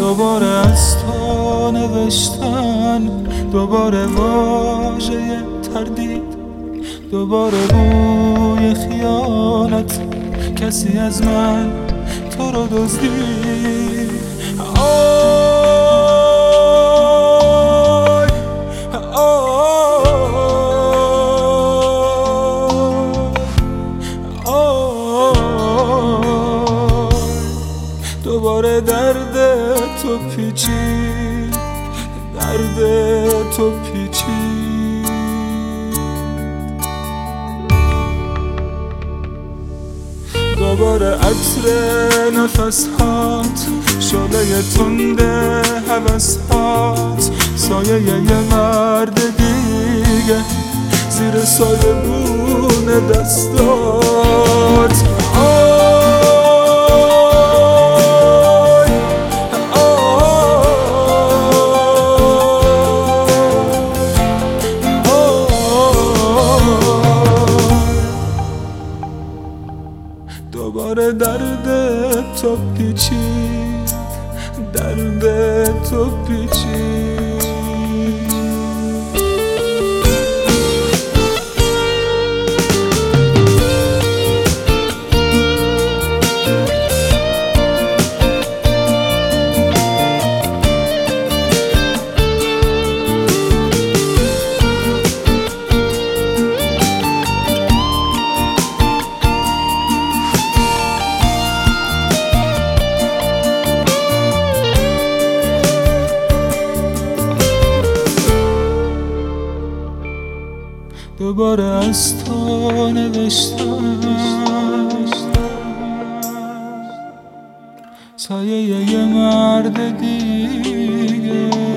دوباره از تو نوشتن، دوباره واژه تردید، دوباره بوی خیانت، کسی از من تو رو دزدید. آی آی دوباره درد تو پیچید، درد تو پیچید. دوباره عطر نفس‌هات، شعله تند هوس‌هات، سایه یه مرد دیگه زیر سایبون دستات. دوباره درد تو پیچید، درد تو پیچید. دوباره از تو نوشتم، سایه یه مرد دیگه